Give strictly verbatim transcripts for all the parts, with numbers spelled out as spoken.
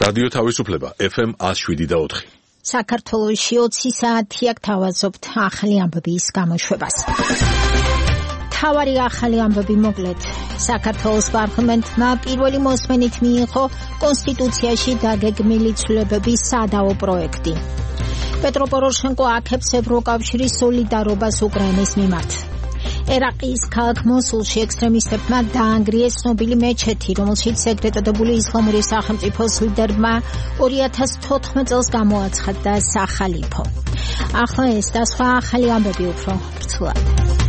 რადიო თავისუფლება ეფ ემ one oh seven და four. საქართველოში ოცი საათია გთავაზობთ ახალი ამბების გამოშვებას. თავარი ახალი ამბები მოკლედ. საქართველოს პარლამენტმა პირველი მოსმენით მიიღო კონსტიტუციაში დაგეგმილი ცვლილებების სადაო პროექტი. პეტრო პოროშენკო აქებს ევროკავშირის სოლიდარობას უკრაინის მიმართ. ერაყის ქალაქ მოსულში ექსტრემისტებმა დაანგრიეს ცნობილი მეჩეთი, რომელშიც ეგრეთ წოდებული ისლამური სახელმწიფოს ლიდერმა two thousand fourteen წელს გამოაცხადა სახალიფო. ახლა ეს და სხვა ახალი ამბები უფრო ვრცლად.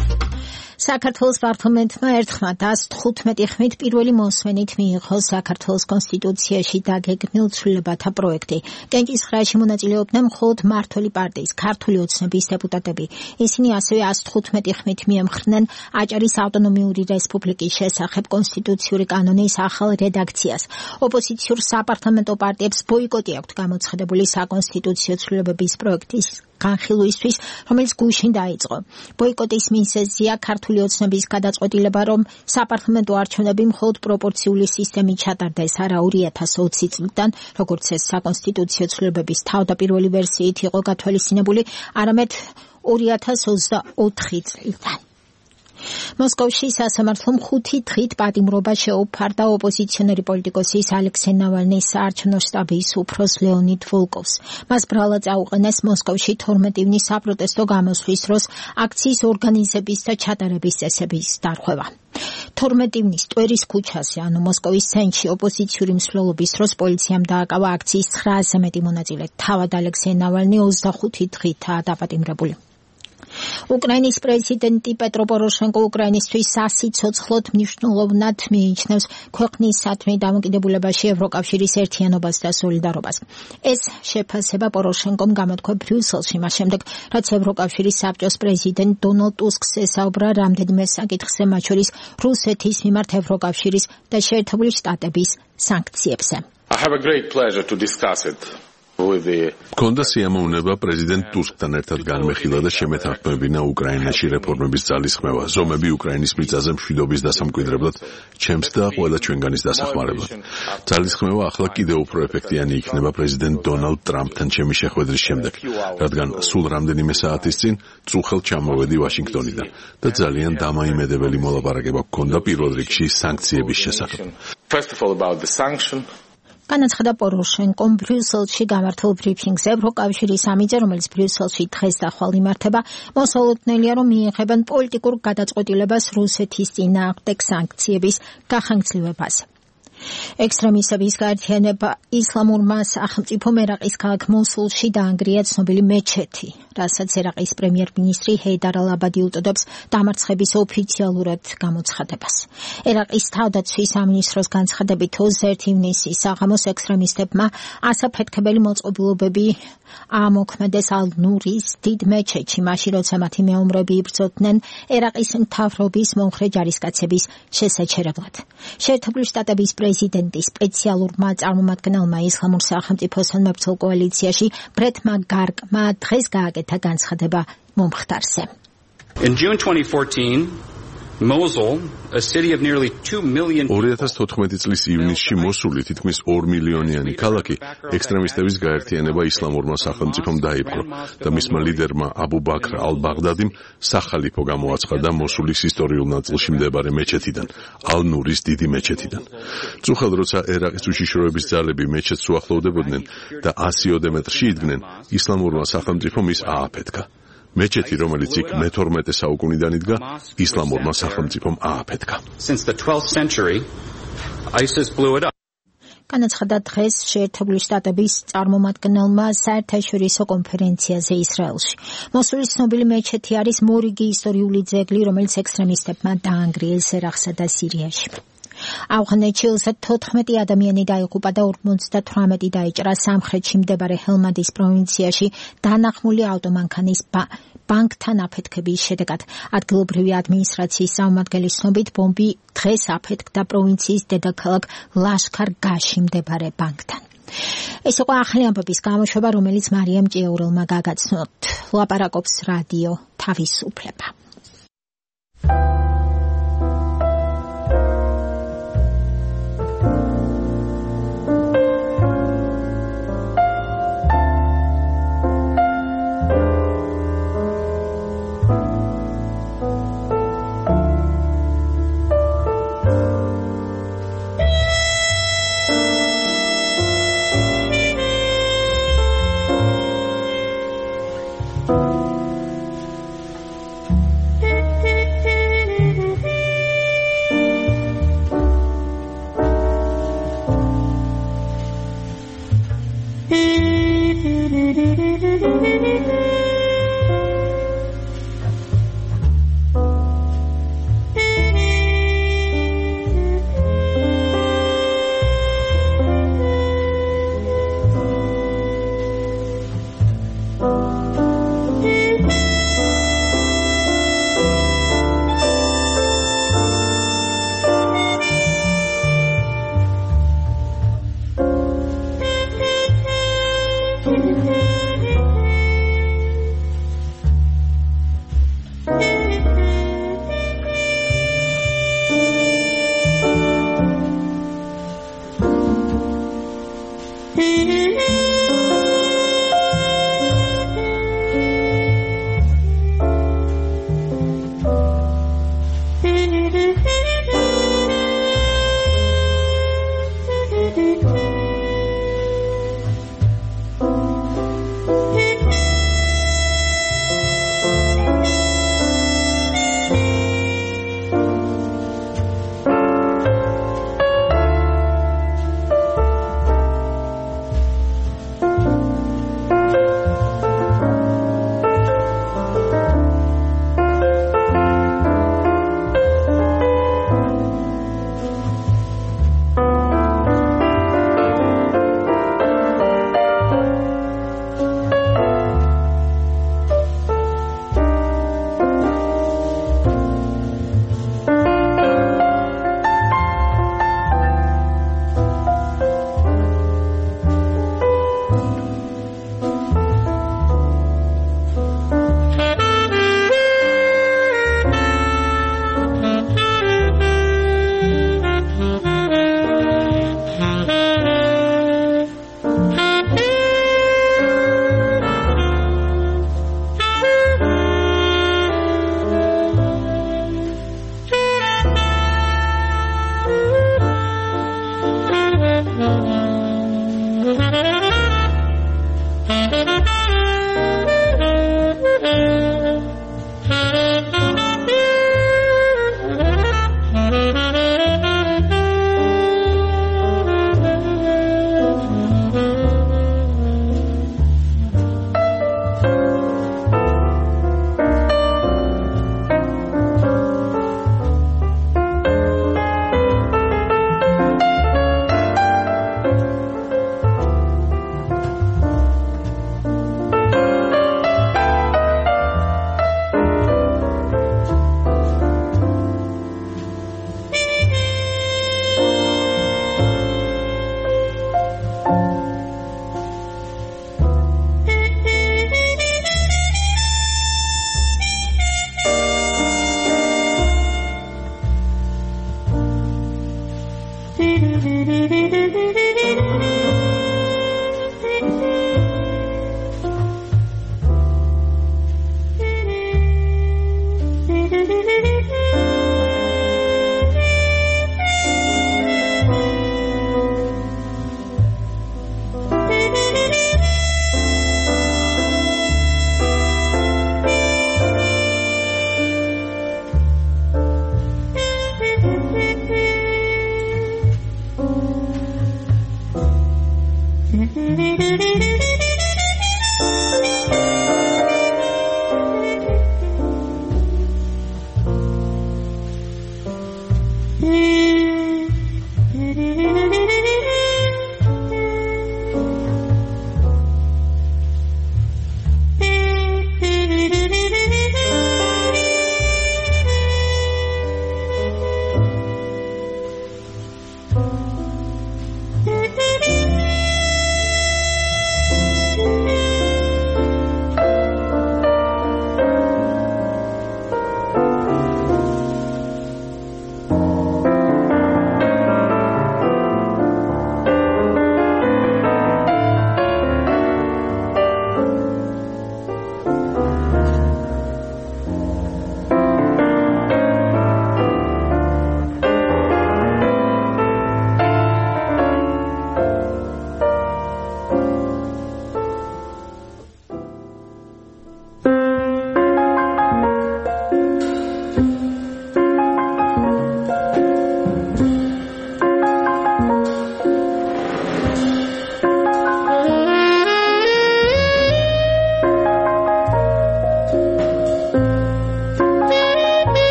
საქართველოს პარლამენტმა ერთხმად one hundred fifteen ხმით პირველი მოსმენით მიიღო საქართველოს კონსტიტუციაში დაგეგმილ ცვლილებათა პროექტი. კენჭისყრაში მონაწილეობდნენ მხოლოდ მმართველი პარტიის ქართული ოცნების დეპუტატები. ისინი ასევე one hundred fifteen ხმით მიემხრნენ აჭარის ავტონომიური რესპუბლიკის შესახებ კონსტიტუციური კანონის ახალ რედაქციას. ოპოზიციურ საპარლამენტო პარტიებს ბოიკოტი აქვთ გამოცხადებული საკონსტიტუციო ცვლილებების პროექტის განხილვისთვის, რომელიც გუშინ დაიწყო. ბოიკოტის მიზეზია ქართული ოცნების გადაწყვეტილება, რომ საპარლამენტო არჩევნები მხოლოდ პროპორციული სისტემით ჩატარდეს, არა two thousand twenty წლიდან, როგორც ეს საკონსტიტუციო ცვლილებების თავდაპირველი ვერსიით იყო გათვალისწინებული, არამედ two thousand twenty-four წლიდან. მოსკოვში სასამართლომ ხუთი დღით პატიმრობა შეუფარდა ოპოზიციონერი პოლიტიკოსის ალექსეი ნავალნის საარჩევნო შტაბის უფროს ლეონიდ ვოლკოვს. მას ბრალად წაუყენეს მოსკოვში თორმეტი ივნის საპროტესტო გამოსვლის დროს აქციის ორგანიზების და ჩატარების წესების დარღვევა. თორმეტი ივნის ტვერის ქუჩაზე, ანუ მოსკოვის ცენტრში ოპოზიციური მსვლელობის დროს პოლიციამ დააკავა აქციის nine ათასზე მეტი მონაწილე. თავად ალექსეი ნავალნი twenty-five დღითაა დაპატიმრებული. უკრაინის პრეზიდენტი პეტრო პოროშენკო უკრაინისთვის სასიცოცხლოდ მნიშვნელოვნად მიიჩნევს ქვეყნისადმი დამოკიდებულებაში ევროკავშირის ერთიანობას და სოლიდარობას. ეს შეფასება პოროშენკომ გამოთქვა ბრიუსელში, მას შემდეგ, რაც ევროკავშირის საბჭოს პრეზიდენტ დონალდ ტუსკს ესაუბრა რამდენიმე საკითხზე, მათ შორის რუსეთის მიმართ ევროკავშირის და შეერთებული შტატების სანქციებზე. I have a great pleasure to discuss it. Კონდა სიამოვნება პრეზიდენტ ტუსკთან ერთად განმეხილა და შემეთანხმებინა უკრაინაში რეფორმების ძალისხმევა, ზომები უკრაინის მიწაზე მშვიდობის დასამკვიდრებლად, ჩემს და ყველა ჩვენგანის დასახმარებლად. ძალისხმევა ახლა კიდევ უფრო ეფექტიანი იქნება პრეზიდენტ დონალდ ტრამპთან ჩემი შეხვედრის შემდეგ, რადგან სულ რამდენიმე საათის წინ წუხელ ჩამოვედი ვაშინგტონიდან და ძალიან დამაიმედებელი მოლაპარაკება გქონდა პირველ რიგში სანქციების შესახებ. First of all about the sanction. განაცხადა პოროშენკომ ბრიუსელში გამართულ ბრიფინგზე. ევროკავშირის სამიტზე, რომელიც ბრიუსელში დღეს და ხვალ იმართება, მოსალოდნელია, რომ მიიღებენ პოლიტიკურ გადაწყვეტილებას რუსეთის წინააღმდეგ სანქციების გახანგრძლივებაზე. ექსტრემისტების გაერთიანება ისლამურმა სახელმწიფომ ერაყის ქალაქ მოსულში დაანგრია ცნობილი მეჩეთი, რასაც ერაყის პრემიერ-მინისტრი ჰეიდარ ალ-აბადი უწოდებს დამარცხების ოფიციალურად გამოცხადებას. ერაყის თავდაცვის სამინისტროს განცხადებით twenty-one ივნისის საღამოს ექსტრემისტებმა ასაფეთქებელი მოწყობილობები აამოქმედეს ალ-ნურის დიდ მეჩეთში, მაშინ როცა მათი მეომრები იბრძოდნენ ერაყის მთავრობის მომხრე ჯარისკაცების შესაჩერებლად. შეერთებული შტატების პრეზიდენტის სპეციალურმა წარმომადგენელმა ისლამურ სახელმწიფოსთან მებრძოლ კოალიციაში ბრეტმა გარკმა დღეს გააკეთა განცხადება მომხდარზე. In June twenty fourteen, Mosul, a city of nearly two million two thousand fourteen წლის ივნისში მოსული თითქმის two მილიონიანი ქალაქი ექსტრემისტების გაერთიანება ისლამურმა სახელმწიფომ დაიპყრო და მისმა ლიდერმა აბუ ბაქრ ალ-ბაღდადიმ სახალიფო გამოაცხადა მოსულის ისტორიულ ნაწილში მდებარე მეჩეთიდან, ალ-ნურის დიდი მეჩეთიდან. წუხელ როცა ერაყის უშიშროების ძალები მეჩეთს უახლოვდებოდნენ და one hundred მეტრში იდგნენ, ისლამურმა სახელმწიფომ ის ააფეთქა. მეჩეთი, რომელიც იქ მეთორმეტე საუკუნიდან იდგა, ისლამურმა სახელმწიფომ ააფეთქა. Since the twelfth century, ISIS blew it up. განაცხადა დღეს შეერთებული შტატების წარმომადგენელმა საერთაშორისო კონფერენციაზე ისრაელში. მოსულის ცნობილი მეჩეთი არის მორიგი ისტორიული ძეგლი, რომელიც ექსტრემისტებმა დაანგრიეს ერაყსა და სირიაში. ავღანეთში თოთხმეტი ადამიანი დაიღუპა და ორმოცდათვრამეტი დაიჭრა სამხრეთში მდებარე ჰელმანდის პროვინციაში დანახმული ავტომანქანის ბანკთან აფეთქების შედეგად. ადგილობრივი ადმინისტრაციის წარმომადგენლის ცნობით, ბომბი დღეს აფეთქდა პროვინციის დედაქალაქ ლაშქარ-გაში მდებარე ბანკთან. ეს იყო ახალი ამბების გამოშვება, რომელიც მარიამ ჭიაურელმა გაგაცნოთ. ლაპარაკობს რადიო თავისუფლება.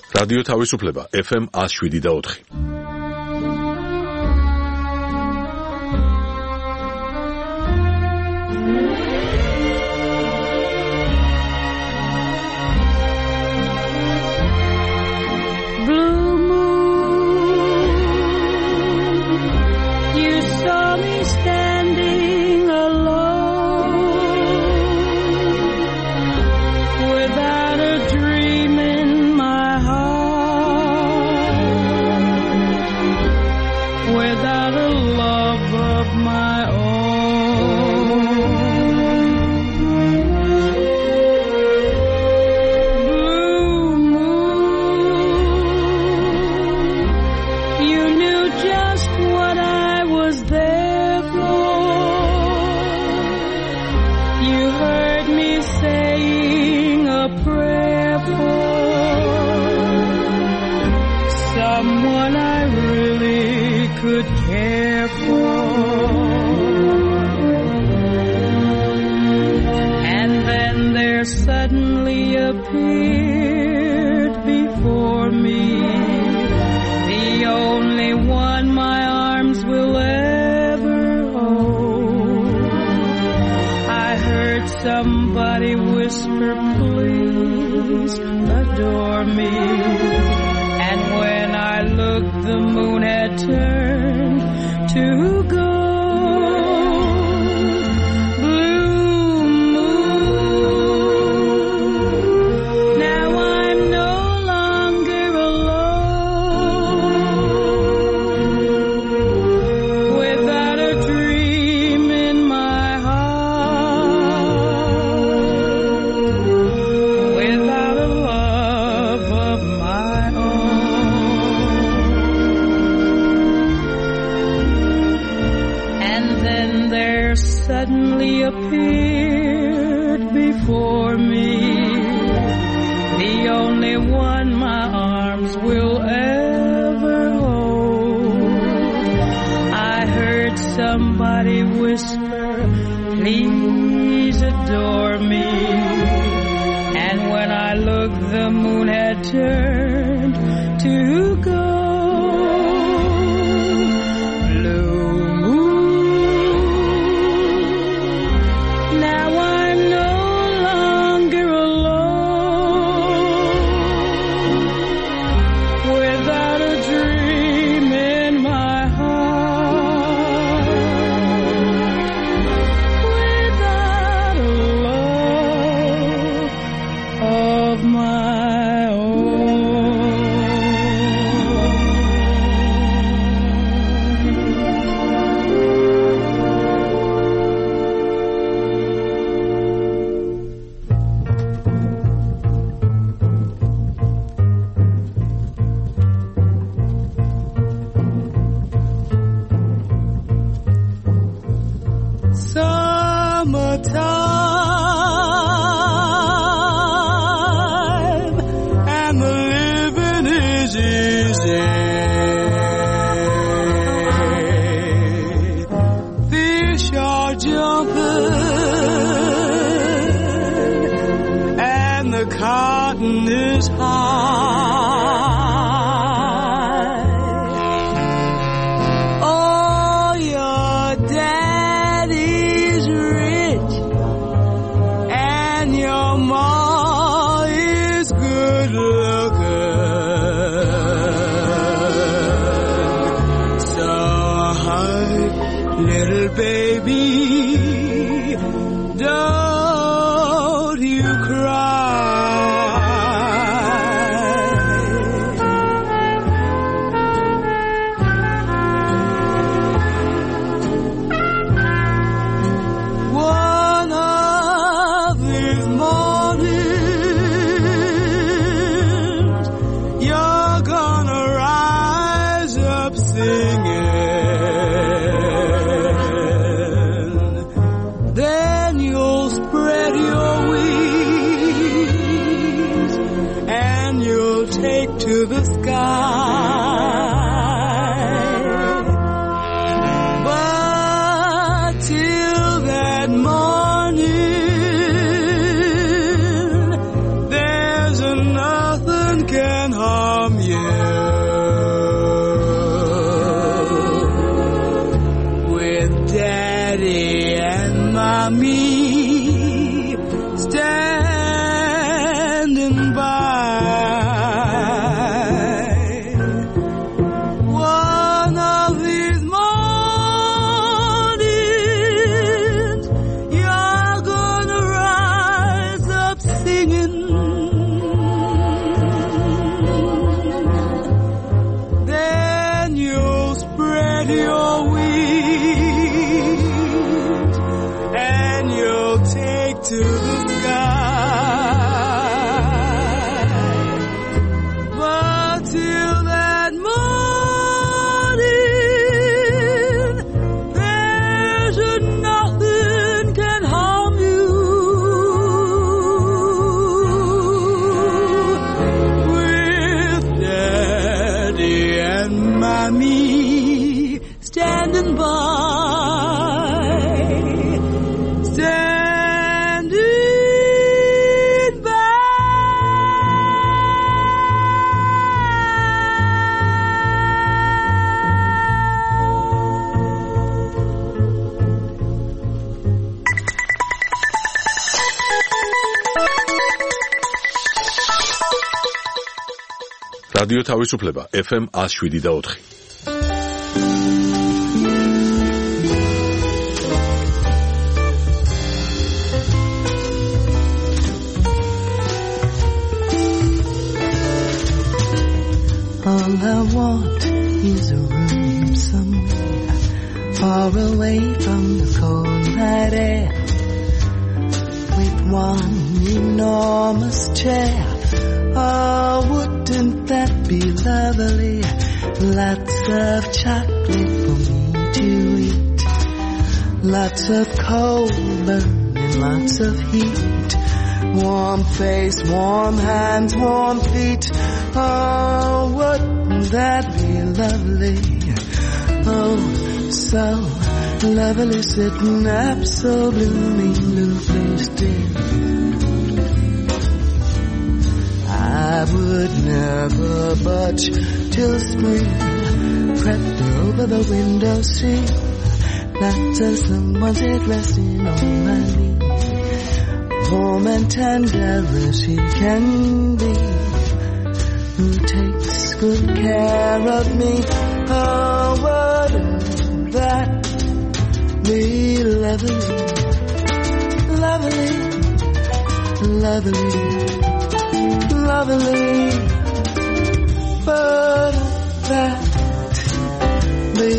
რადიო თავისუფლება ეფ ემ one oh seven და four. Somebody whisper, please adore me. And when I looked, the moon had turned to gold. Blue moon, now I'm no longer alone. Without a dream in my heart, without a love of my own. And then there suddenly appeared before me the only one my arms will ever hold. I heard somebody whisper, please adore me. And when I looked, the moon had turned to gold. Blue moon, now I'm no longer alone. Without a dream in my heart, without a love of my own. Summertime, and the living is easy. Fish are jumping, and the cotton is high. Oh, your daddy's rich, and your ma is good looking. So hide, little baby, don't you cry. One of these mornings, you're gonna rise up singing. Then you'll spread your wings, and you'll take to the sky. But till that morning, there's nothing can harm from you. With Daddy and Mommy standing by. One of these mornings, you're gonna rise up singing. Then you'll spread your wings and you'll take to the sky. But till that morning, there's nothing can harm you. With Daddy and Mommy standing by, standing by. რადიო თავისუფლება ეფ ემ one oh seven და four. All I want is a room somewhere far away from the cold night air, with one enormous chair. Oh, wouldn't that be lovely? Lots of chocolate for me to eat, lots of coal burning, lots of heat, warm face, warm hands, warm feet. Oh, wouldn't that be lovely? Oh, so lovely, sitting up so blooming blue faced in. I would never budge till spring crept over the windowsill, not till someone's head resting on my knee, warm and tender as he can be, who takes good care of me. Oh, wouldn't that be lovely, lovely, lovely, lovely? Wouldn't that be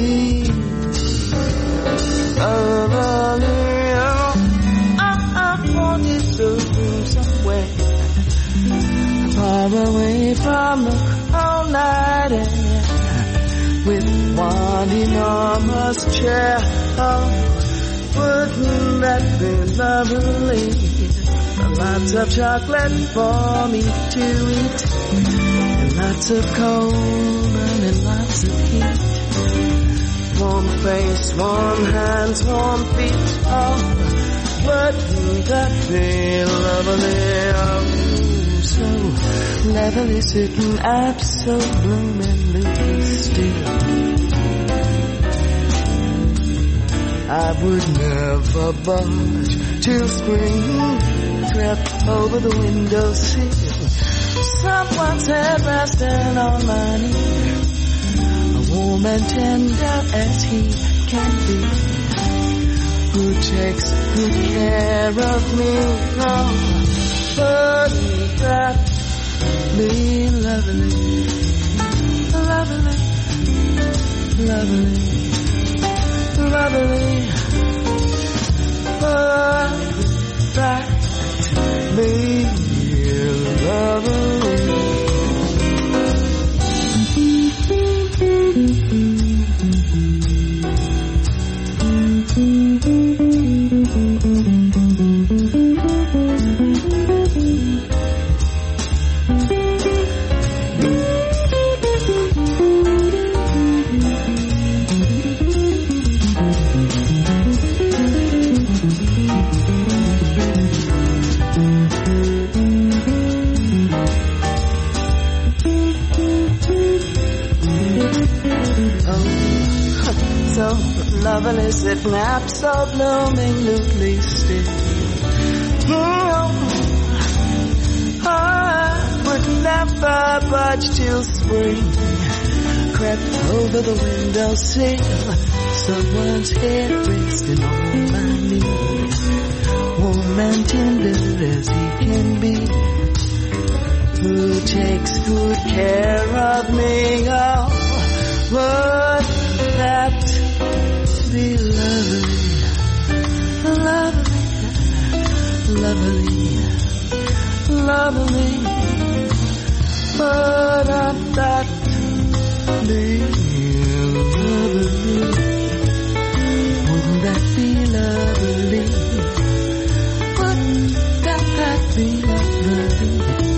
lovely? Oh, I, I wanted to be somewhere far away from the cold night air, with one enormous chair. Oh, wouldn't that be lovely? Lots of chocolate for me to eat, and lots of coal and lots of heat, warm face, warm hands, warm feet. Oh, wouldn't that be lovely? Oh, so lovely, sitting up so bloomingly still. I would never budge till spring crept over the windowsill, someone's head resting on my knee, warm and tender as he can be, who takes good care of me. Oh, wouldn't that be lovely, lovely, lovely, lovely? Wouldn't that be lovely? so loveless it naps so blooming loosely still. Oh, I would never budge till spring crept over the windowsill. Someone's head resting on my knee, warm and tender as he can be, who takes good care of me. Oh, would that be lovely, lovely, lovely, lovely? Would that be lovely? Wouldn't that be lovely? Wouldn't that, that be lovely?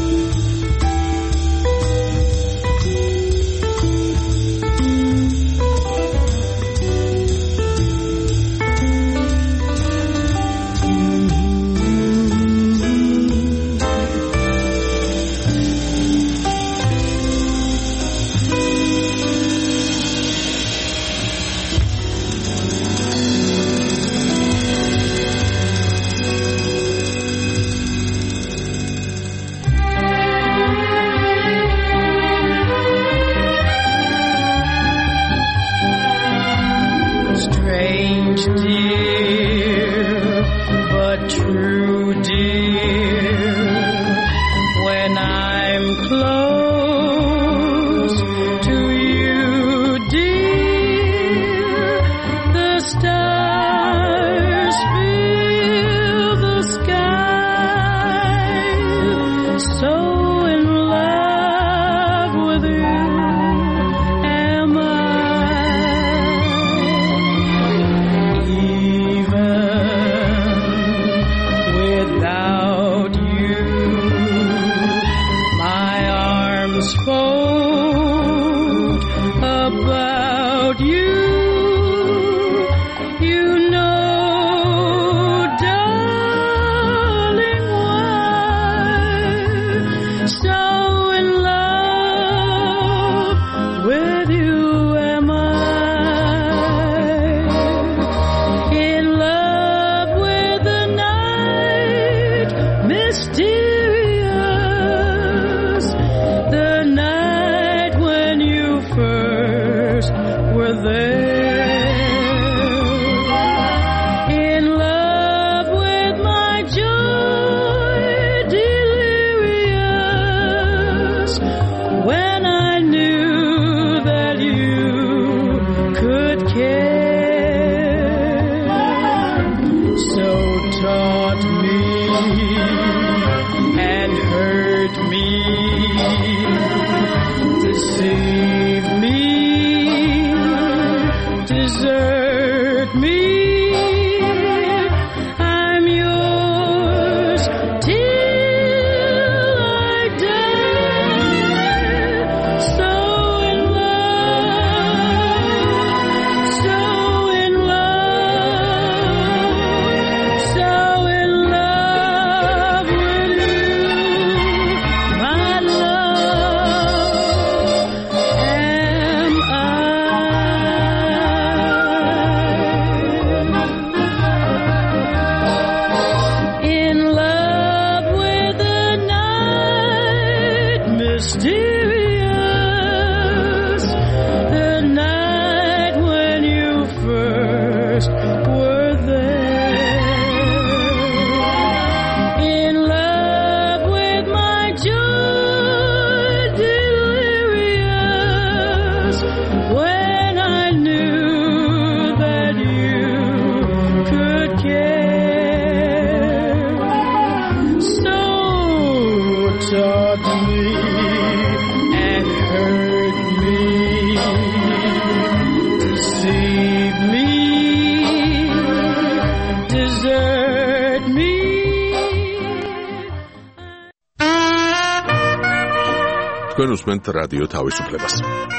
თქვენ უსმენთ რადიო თავისუფლებას.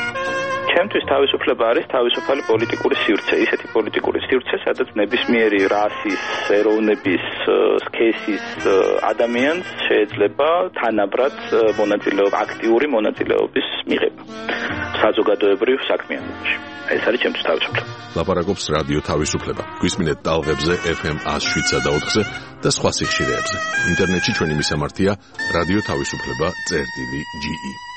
ჩემთვის თავისუფლება არის თავისუფალი პოლიტიკური სივრცე, ისეთი პოლიტიკური სივრცე, სადაც ნებისმიერი რასის, ეროვნების, სქესის ადამიანს შეიძლება თანაბრად მონაწილეობა, აქტიური მონაწილეობის მიღება. საზოგადოებრივ საქმიანობაში. ეს არის ჩემთვის თავისუფლება. ლაპარაკობს რადიო თავისუფლება. გვისმინეთ ტალღებზე ეფ ემ one oh seven point four-ზე და სხვა სიხშირეებზე. ინტერნეტში ჩვენი მისამართია რადიო თავისუფლება წერტილი ჯი ი.